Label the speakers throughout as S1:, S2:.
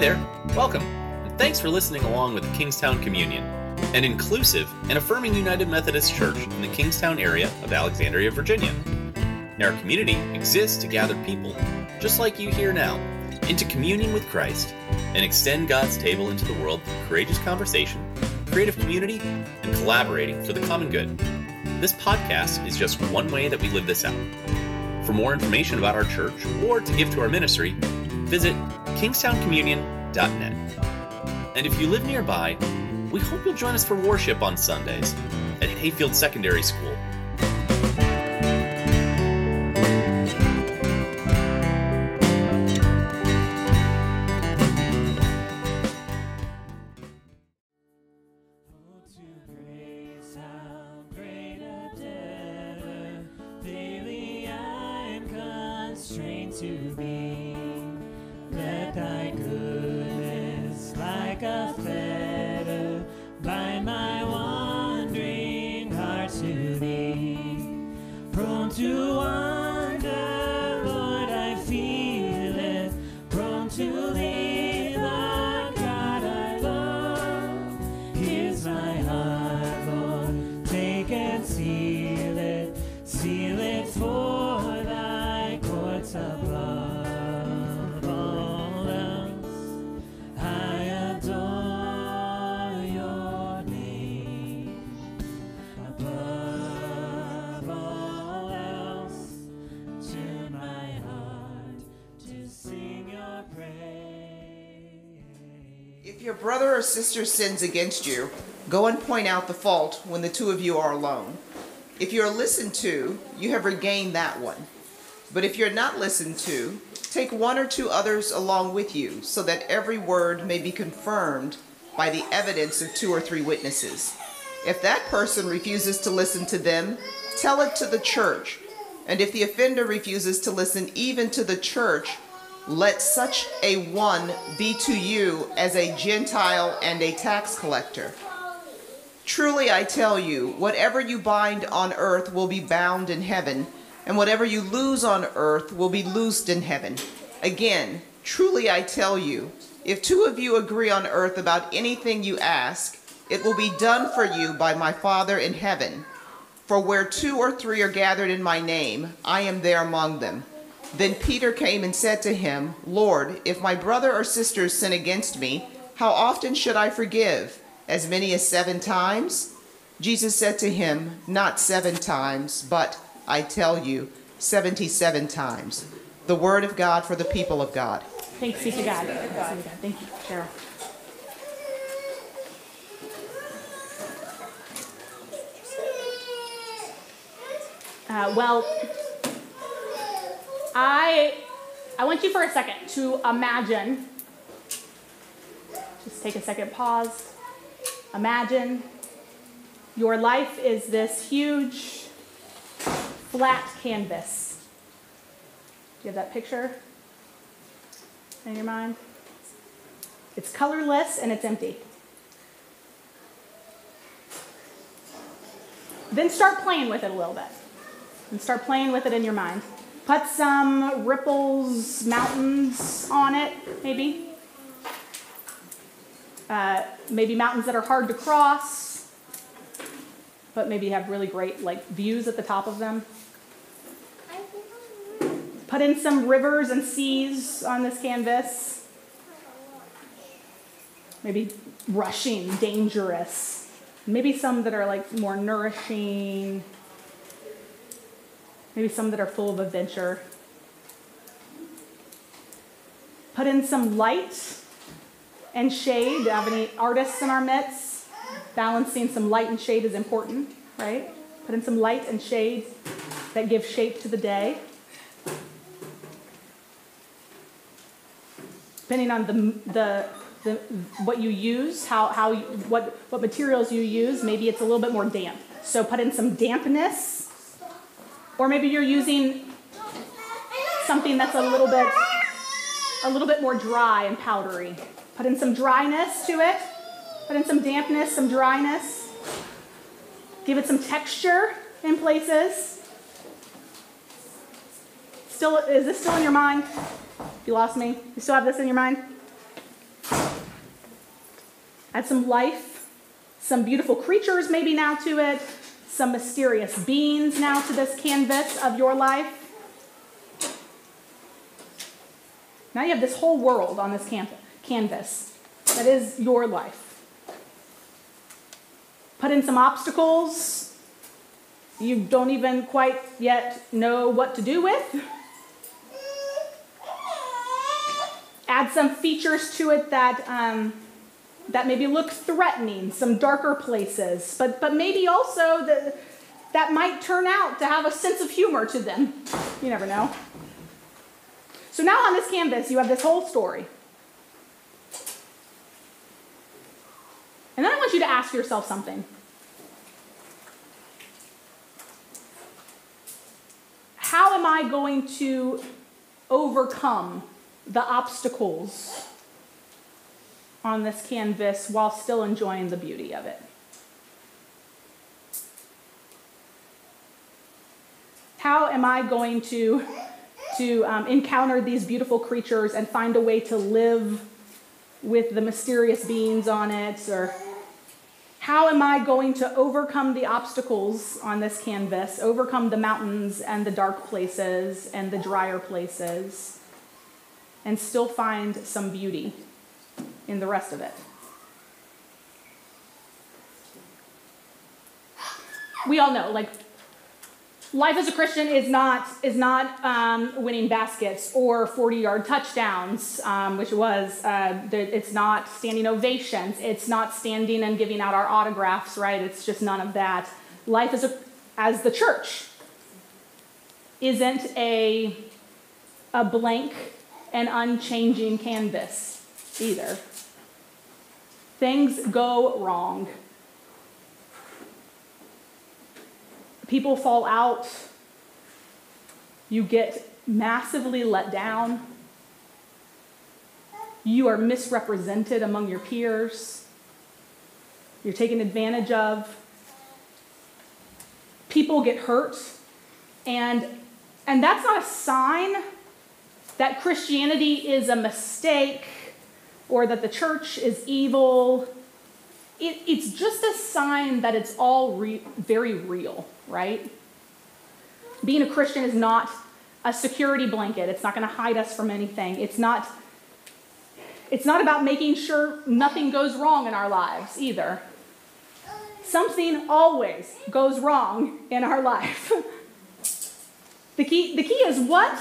S1: there, welcome, and thanks for listening along with the Kingstown Communion, an inclusive and affirming United Methodist Church in the Kingstown area of Alexandria, Virginia. Our community exists to gather people, just like you here now, into communion with Christ and extend God's table into the world through courageous conversation, creative community, and collaborating for the common good. This podcast is just one way that we live this out. For more information about our church or to give to our ministry, visit kingstowncommunion.net. And if you live nearby, we hope you'll join us for worship on Sundays at Hayfield Secondary School.
S2: If your brother or sister sins against you, go and point out the fault when the two of you are alone. If you are listened to, you have regained that one. But if you're not listened to, take one or two others along with you, so that every word may be confirmed by the evidence of 2 or 3 witnesses. If that person refuses to listen to them, tell it to the church. And if the offender refuses to listen even to the church, let such a one be to you as a Gentile and a tax collector. Truly I tell you, whatever you bind on earth will be bound in heaven, and whatever you loose on earth will be loosed in heaven. Again, truly I tell you, if 2 of you agree on earth about anything you ask, it will be done for you by my Father in heaven. For where 2 or 3 are gathered in my name, I am there among them. Then Peter came and said to him, Lord, if my brother or sister sin against me, how often should I forgive? As many as 7 times? Jesus said to him, not 7 times, but, I tell you, 77 times. The word of God for the people of God.
S3: Thanks be to God. Thank you, Cheryl. I want you for a second to imagine, just take a second, pause, imagine your life is this huge, flat canvas. Do you have that picture in your mind? It's colorless and it's empty. Then start playing with it a little bit. And start playing with it in your mind. Put some ripples, mountains on it, maybe. Maybe mountains that are hard to cross, but maybe have really great views at the top of them. Put in some rivers and seas on this canvas. Maybe rushing, dangerous. Maybe some that are more nourishing. Maybe some that are full of adventure. Put in some light and shade. Do you have any artists in our midst? Balancing some light and shade is important, right? Put in some light and shade that give shape to the day. Depending on the what you use, what materials you use, maybe it's a little bit more damp. So put in some dampness. Or maybe you're using something that's a little bit more dry and powdery. Put in some dryness to it. Put in some dampness, some dryness. Give it some texture in places. Is this still in your mind? You lost me? You still have this in your mind? Add some life, some beautiful creatures maybe now to it, some mysterious beings now to this canvas of your life. Now you have this whole world on this canvas that is your life. Put in some obstacles you don't even quite yet know what to do with. Add some features to it that maybe look threatening, some darker places, but maybe also that might turn out to have a sense of humor to them. You never know. So now on this canvas, you have this whole story. And then I want you to ask yourself something. How am I going to overcome the obstacles on this canvas while still enjoying the beauty of it? How am I going to encounter these beautiful creatures and find a way to live with the mysterious beings on it? Or how am I going to overcome the obstacles on this canvas, overcome the mountains and the dark places and the drier places, and still find some beauty in the rest of it? We all know, life as a Christian is not winning baskets or 40-yard touchdowns, which it was. It's not standing ovations. It's not standing and giving out our autographs, right? It's just none of that. Life as the church isn't a blank and unchanging canvas either. Things go wrong. People fall out. You get massively let down. You are misrepresented among your peers. You're taken advantage of. People get hurt. And that's not a sign that Christianity is a mistake or that the church is evil. It's just a sign that it's all very real, right? Being a Christian is not a security blanket. It's not going to hide us from anything. It's not about making sure nothing goes wrong in our lives either. Something always goes wrong in our life. The key is what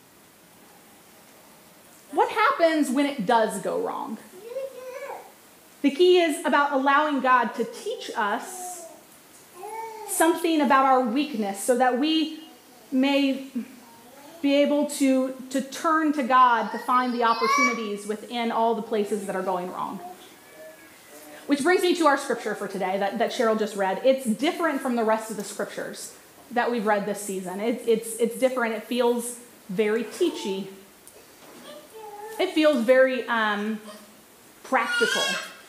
S3: happens when it does go wrong. The key is about allowing God to teach us something about our weakness so that we may be able to turn to God to find the opportunities within all the places that are going wrong. Which brings me to our scripture for today that Cheryl just read. It's different from the rest of the scriptures that we've read this season. It's different. It feels very teachy. It feels very practical.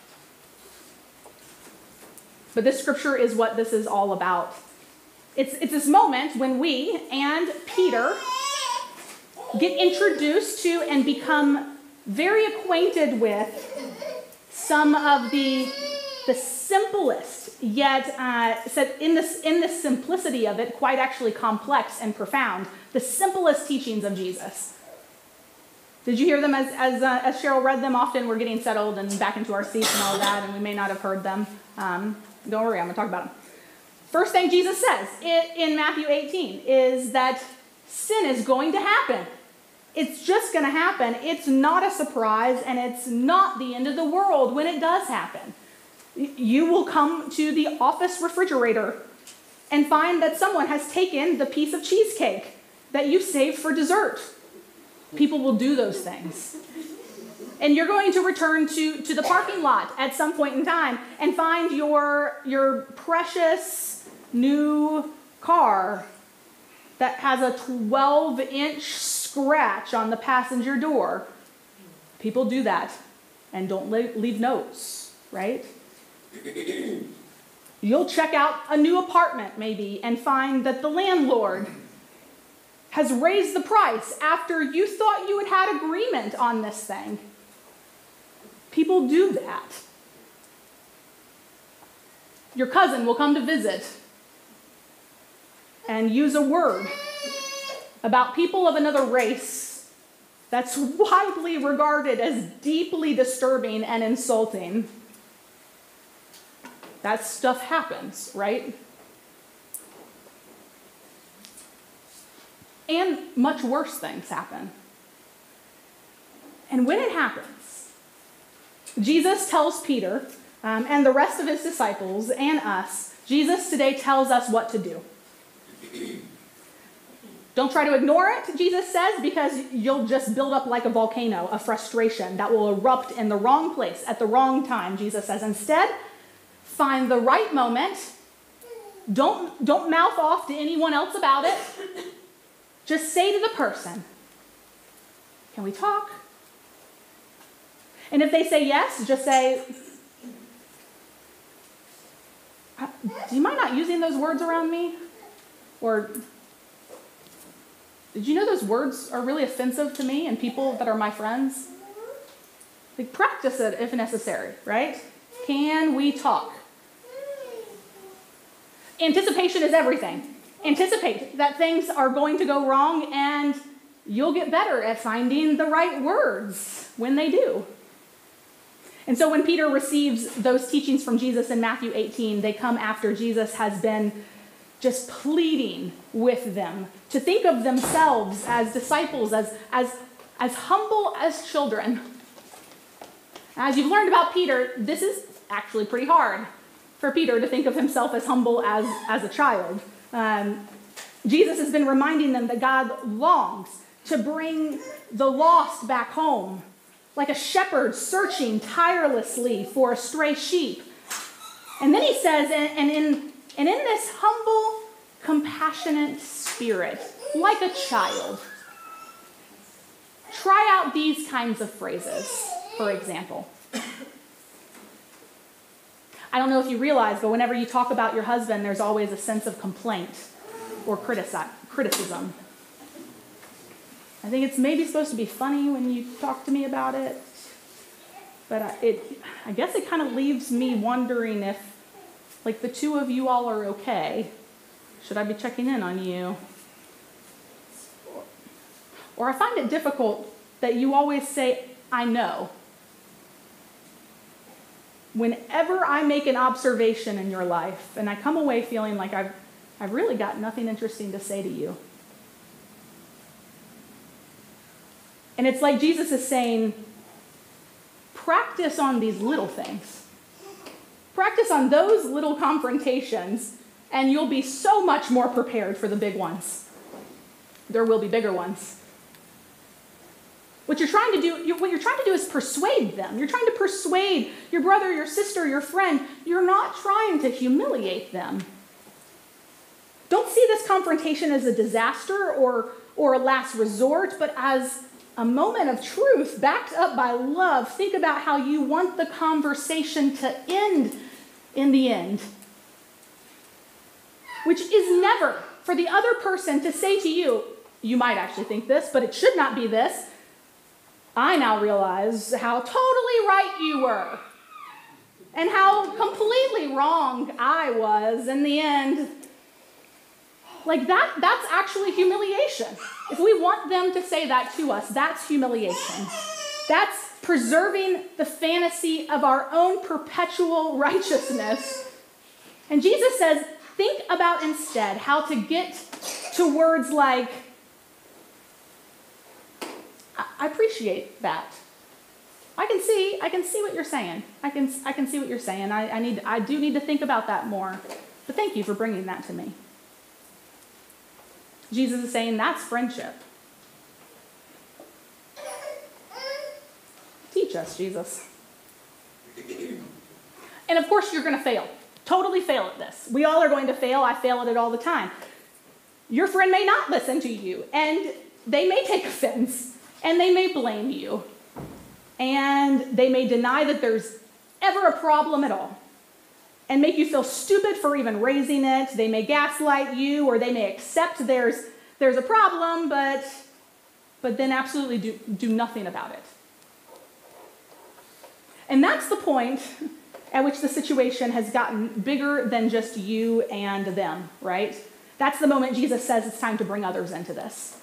S3: But this scripture is what this is all about. It's this moment when we and Peter get introduced to and become very acquainted with some of the simplest, yet in the simplicity of it, quite actually complex and profound, the simplest teachings of Jesus. Did you hear them as Cheryl read them? Often we're getting settled and back into our seats and all that, and we may not have heard them. Don't worry, I'm going to talk about them. First thing Jesus says in Matthew 18 is that sin is going to happen. It's just going to happen. It's not a surprise, and it's not the end of the world when it does happen. You will come to the office refrigerator and find that someone has taken the piece of cheesecake that you saved for dessert. People will do those things. And you're going to return to the parking lot at some point in time and find your precious new car that has a 12-inch scratch on the passenger door. People do that and don't leave notes, right? You'll check out a new apartment maybe and find that the landlord has raised the price after you thought you had agreement on this thing. People do that. your cousin will come to visit and use a word about people of another race that's widely regarded as deeply disturbing and insulting, that stuff happens, right? And much worse things happen. And when it happens, Jesus tells Peter and the rest of his disciples and us, Jesus today tells us what to do. Don't try to ignore it, Jesus says, because you'll just build up like a volcano of frustration that will erupt in the wrong place at the wrong time, Jesus says. Instead, find the right moment. Don't mouth off to anyone else about it. Just say to the person, can we talk? And if they say yes, just say, do you mind not using those words around me? Or, did you know those words are really offensive to me and people that are my friends? Like, practice it if necessary, right? Can we talk? Anticipation is everything. Anticipate that things are going to go wrong, and you'll get better at finding the right words when they do. And so when Peter receives those teachings from Jesus in Matthew 18, they come after Jesus has been just pleading with them to think of themselves as disciples, as humble as children. As you've learned about Peter, this is actually pretty hard for Peter to think of himself as humble as a child. Jesus has been reminding them that God longs to bring the lost back home, like a shepherd searching tirelessly for a stray sheep. And then he says, and in this humble, compassionate spirit, like a child, try out these kinds of phrases, for example. I don't know if you realize, but whenever you talk about your husband, there's always a sense of complaint or criticism. I think it's maybe supposed to be funny when you talk to me about it, but I guess it kind of leaves me wondering if, like, the two of you all are okay. Should I be checking in on you? Or I find it difficult that you always say, I know. Whenever I make an observation in your life and I come away feeling like I've really got nothing interesting to say to you. And it's like Jesus is saying, practice on these little things. Practice on those little confrontations, and you'll be so much more prepared for the big ones. There will be bigger ones. What you're trying to do is persuade them. You're trying to persuade your brother, your sister, your friend. You're not trying to humiliate them. Don't see this confrontation as a disaster or a last resort, but as a moment of truth backed up by love. Think about how you want the conversation to end in the end, which is never for the other person to say to you, you might actually think this, but it should not be this. I now realize how totally right you were and how completely wrong I was in the end. Like that's actually humiliation. If we want them to say that to us, that's humiliation. That's preserving the fantasy of our own perpetual righteousness. And Jesus says, think about instead how to get to words like, I appreciate that. I can see what you're saying. I can see what you're saying. I do need to think about that more. But thank you for bringing that to me. Jesus is saying that's friendship. Teach us, Jesus. And of course you're going to fail. Totally fail at this. We all are going to fail. I fail at it all the time. Your friend may not listen to you, and they may take offense, and they may blame you, and they may deny that there's ever a problem at all, and make you feel stupid for even raising it. They may gaslight you, or they may accept there's a problem, but then absolutely do nothing about it. And that's the point at which the situation has gotten bigger than just you and them, right? That's the moment Jesus says it's time to bring others into this.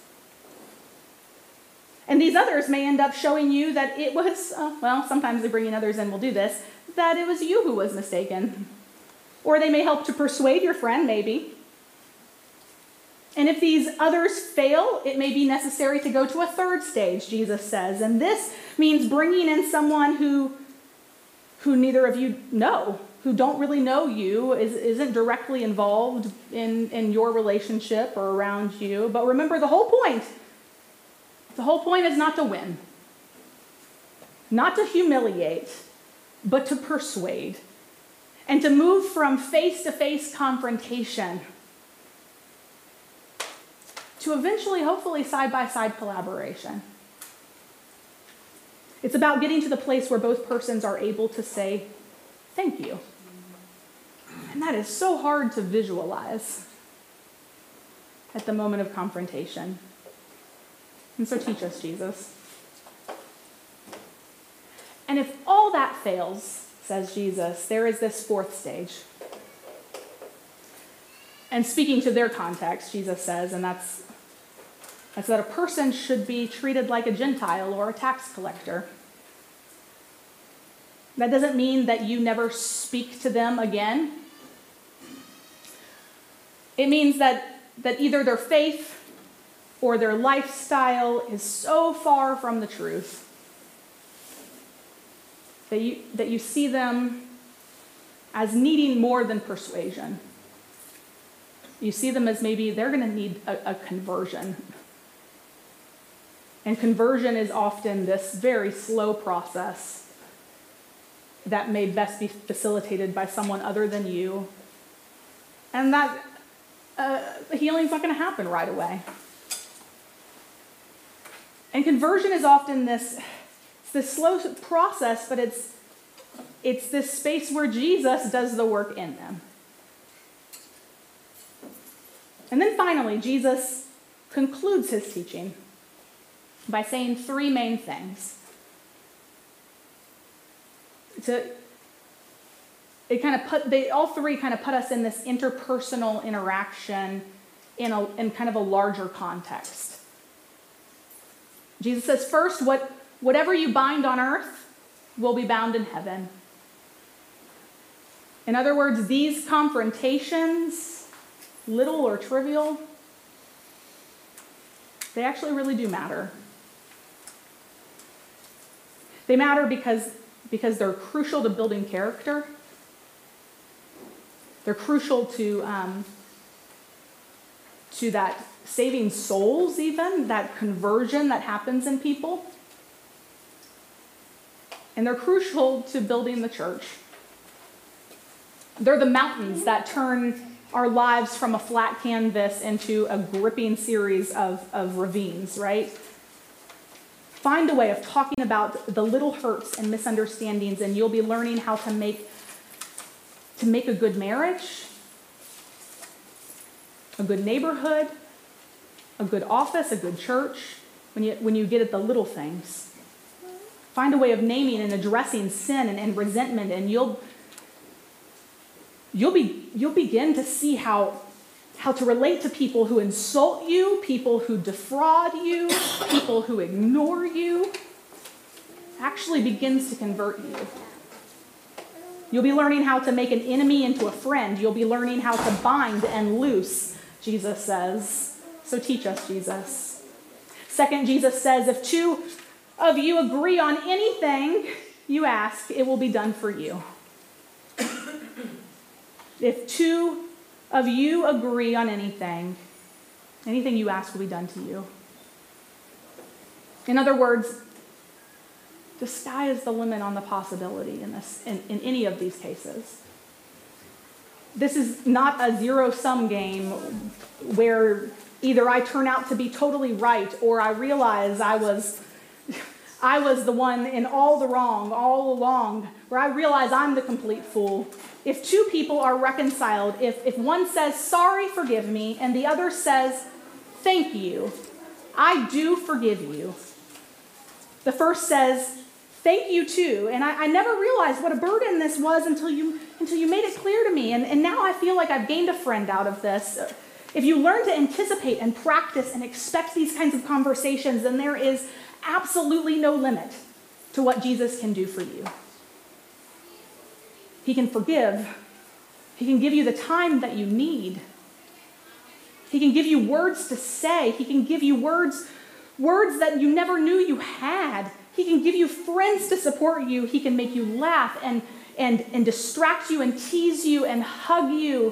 S3: And these others may end up showing you that it was, sometimes they bringing others in will do this, that it was you who was mistaken. Or they may help to persuade your friend, maybe. And if these others fail, it may be necessary to go to a third stage, Jesus says. And this means bringing in someone who neither of you know, who don't really know you, isn't directly involved in your relationship or around you. But remember, the whole point is not to win, not to humiliate, but to persuade, and to move from face-to-face confrontation to eventually, hopefully, side-by-side collaboration. It's about getting to the place where both persons are able to say, thank you. And that is so hard to visualize at the moment of confrontation. And so teach us, Jesus. And if all that fails, says Jesus, there is this fourth stage. And speaking to their context, Jesus says, and that's that a person should be treated like a Gentile or a tax collector. That doesn't mean that you never speak to them again. It means that either their faith or their lifestyle is so far from the truth that you see them as needing more than persuasion. You see them as maybe they're going to need a conversion. And conversion is often this very slow process that may best be facilitated by someone other than you. And that healing's not going to happen right away. And conversion is often this slow process, but it's this space where Jesus does the work in them. And then finally, Jesus concludes his teaching by saying three main things. All three kind of put us in this interpersonal interaction in kind of a larger context. Jesus says, first, whatever you bind on earth will be bound in heaven. In other words, these confrontations, little or trivial, they actually really do matter. They matter because they're crucial to building character. They're crucial to that saving souls even, that conversion that happens in people. And they're crucial to building the church. They're the mountains that turn our lives from a flat canvas into a gripping series of ravines, right? Find a way of talking about the little hurts and misunderstandings, and you'll be learning how to make a good marriage, a good neighborhood, a good office, a good church, when you get at the little things. Find a way of naming and addressing sin and resentment, and you'll begin to see how to relate to people who insult you, people who defraud you, people who ignore you. Actually begins to convert you. You'll be learning how to make an enemy into a friend. You'll be learning how to bind and loose, Jesus says. So teach us, Jesus. Second, Jesus says, if two of you agree on anything you ask, it will be done for you. If two of you agree on anything you ask will be done to you. In other words, the sky is the limit on the possibility in any of these cases. This is not a zero-sum game where either I turn out to be totally right or I realize I was the one in all the wrong all along, where I realize I'm the complete fool. If two people are reconciled, if one says, sorry, forgive me, and the other says, thank you, I do forgive you. The first says, thank you too. And I never realized what a burden this was until you made it clear to me. And now I feel like I've gained a friend out of this. If you learn to anticipate and practice and expect these kinds of conversations, then there is absolutely no limit to what Jesus can do for you. He can forgive. He can give you the time that you need. He can give you words to say. He can give you words that you never knew you had. He can give you friends to support you. He can make you laugh and distract you and tease you and hug you.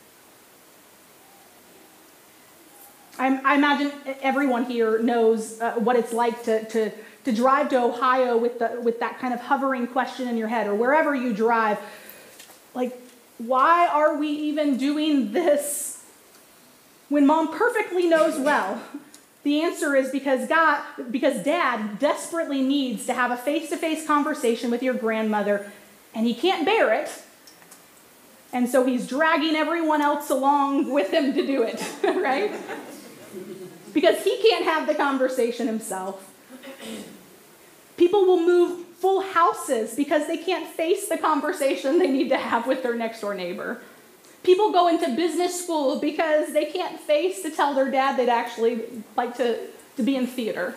S3: I imagine everyone here knows what it's like to drive to Ohio with that kind of hovering question in your head, or wherever you drive. Like, why are we even doing this when Mom perfectly knows well? The answer is because Dad desperately needs to have a face-to-face conversation with your grandmother, and he can't bear it. And so he's dragging everyone else along with him to do it, right? Because he can't have the conversation himself. People will move full houses because they can't face the conversation they need to have with their next door neighbor. People go into business school because they can't face to tell their dad they'd actually like to be in theater.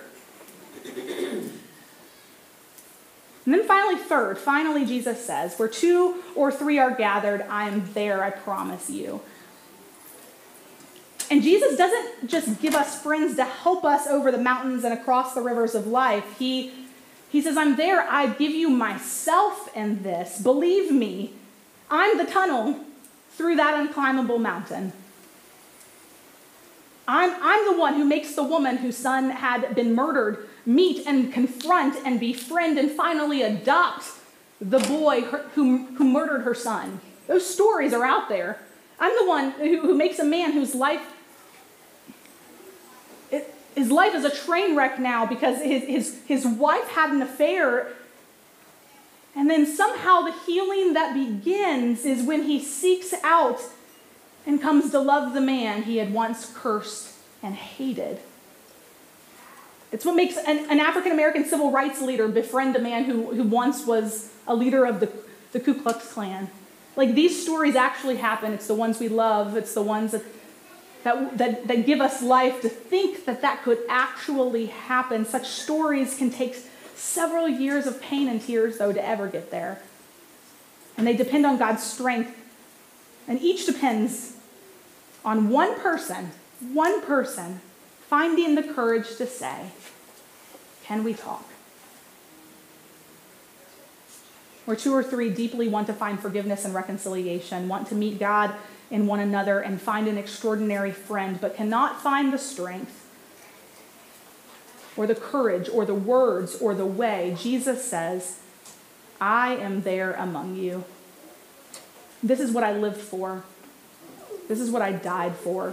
S3: And then finally Jesus says, where 2 or 3 are gathered, I am there, I promise you. And Jesus doesn't just give us friends to help us over the mountains and across the rivers of life. He says, I'm there. I give you myself in this. Believe me, I'm the tunnel through that unclimbable mountain. I'm the one who makes the woman whose son had been murdered meet and confront and befriend and finally adopt the boy who murdered her son. Those stories are out there. I'm the one who makes a man whose life is a train wreck now because his wife had an affair. And then somehow the healing that begins is when he seeks out and comes to love the man he had once cursed and hated. It's what makes an African-American civil rights leader befriend a man who once was a leader of the Ku Klux Klan. Like, these stories actually happen. It's the ones we love. It's the ones that give us life to think that could actually happen. Such stories can take several years of pain and tears, though, to ever get there. And they depend on God's strength. And each depends on one person finding the courage to say, can we talk? Where 2 or 3 deeply want to find forgiveness and reconciliation, want to meet God in one another and find an extraordinary friend, but cannot find the strength or the courage or the words or the way, Jesus says, I am there among you. This is what I lived for. This is what I died for.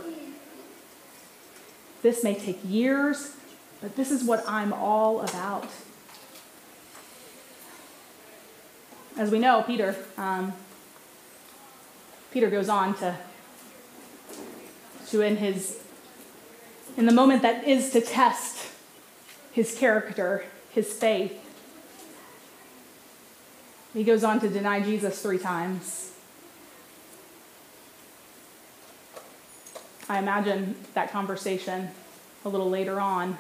S3: This may take years, but this is what I'm all about. As we know, Peter goes on to in the moment that is to test his character, his faith, he goes on to deny Jesus 3 times. I imagine that conversation a little later on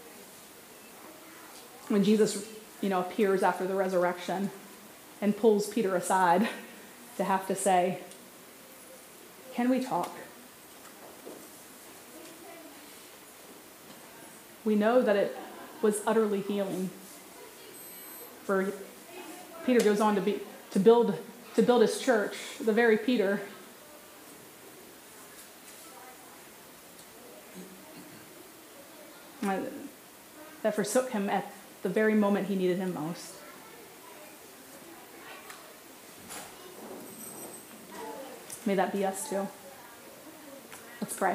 S3: when Jesus, appears after the resurrection and pulls Peter aside to have to say, can we talk? We know that it was utterly healing. For Peter goes on to build his church, the very Peter that forsook him at the very moment he needed him most. May that be us too. Let's pray.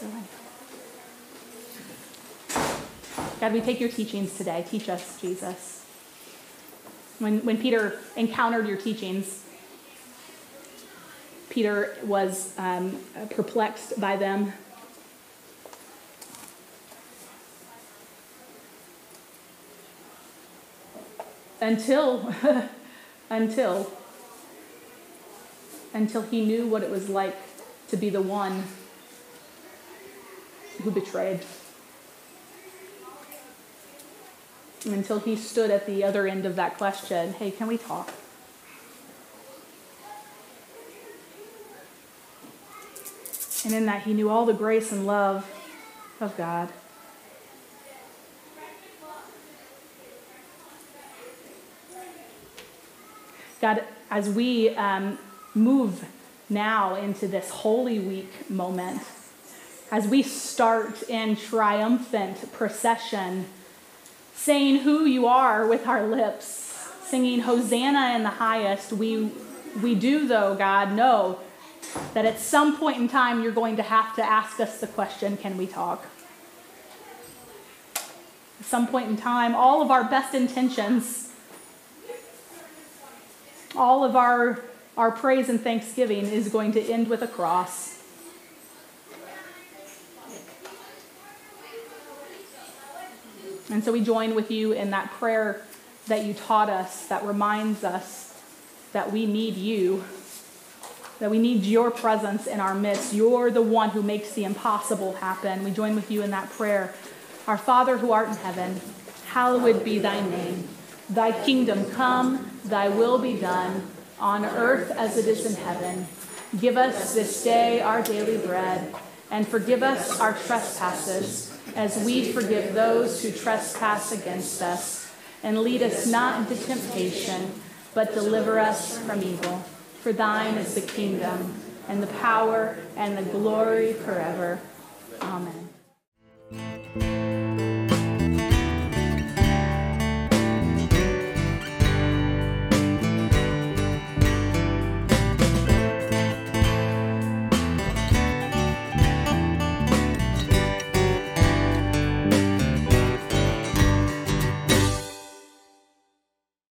S3: God, we take your teachings today. Teach us, Jesus. When Peter encountered your teachings, Peter was perplexed by them. until he knew what it was like to be the one who betrayed. Until he stood at the other end of that question, hey, can we talk? And in that, he knew all the grace and love of God. God, as we move now into this Holy Week moment, as we start in triumphant procession, saying who you are with our lips, singing Hosanna in the highest, we do, though, God, know that at some point in time you're going to have to ask us the question, can we talk? At some point in time, all of our best intentions, all of our praise and thanksgiving is going to end with a cross. And so we join with you in that prayer that you taught us, that reminds us that we need you, that we need your presence in our midst. You're the one who makes the impossible happen. We join with you in that prayer. Our Father who art in heaven, hallowed be thy name. Thy kingdom come, thy will be done, on earth as it is in heaven. Give us this day our daily bread, and forgive us our trespasses, as we forgive those who trespass against us. And lead us not into temptation, but deliver us from evil. For thine is the kingdom, and the power, and the glory forever. Amen.